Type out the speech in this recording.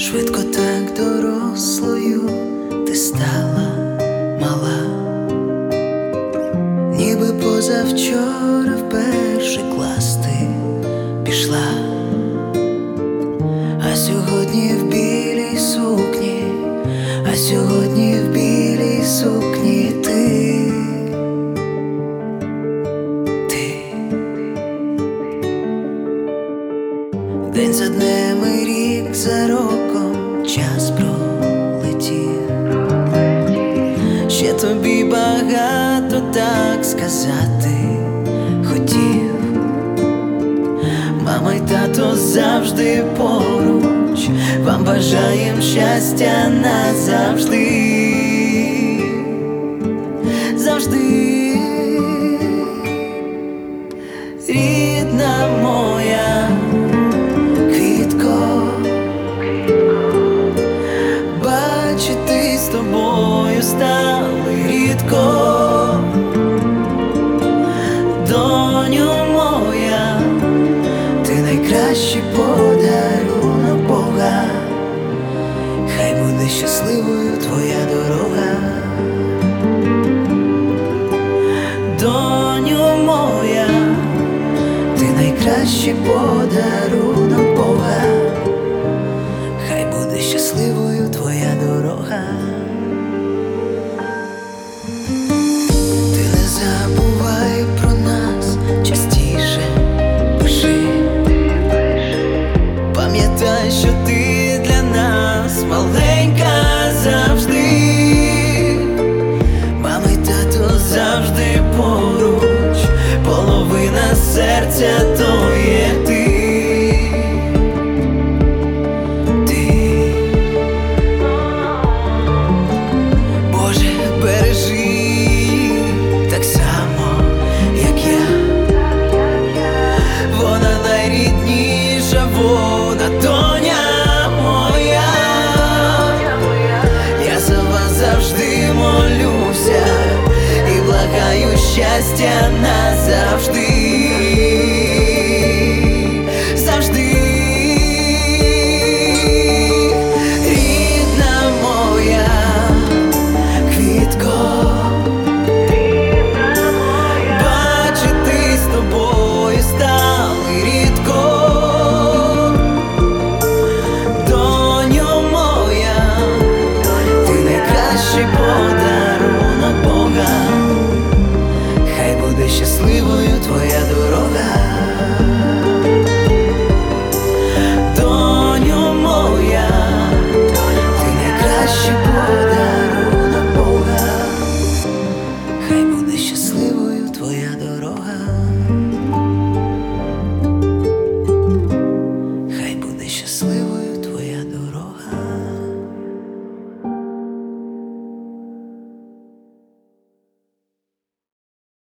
Швидко так дорослою ти стала мала, ніби позавчора в перший клас ти пішла, а сьогодні в білій сукні, а сьогодні в білій сукні ти день за днем і рік за роком час пролетів. Ще тобі багато так сказати хотів. Мама й тато завжди поруч, вам бажаєм щастя назавжди. Завжди, рідна моя квітко, бачити з тобою стали рідко. Доню моя, ти найкращий подарунок Бога, хай буде щасливою твоя дорога. Доню моя, ти найкращий подарунок Бога, хай буде щасливою твоя дорога. Ти не забувай про нас, частіше пиши. Пам'ятай, що ти для нас маленька завжди. Мама й тато завжди поруч, половина серця то є ти. Боже, бережи її так само, як я. Вона найрідніша, вона доня моя. Я за вас завжди молюся і благаю щастя назавжди. Завжди, рідна моя квітко, бачити з тобою стали рідко. Доню моя, ти найкращий подарунок Бога, хай буде щасливою твоя дорога. Доню моя, ти найкращий подарунок Бога, хай буде щасливою твоя дорога.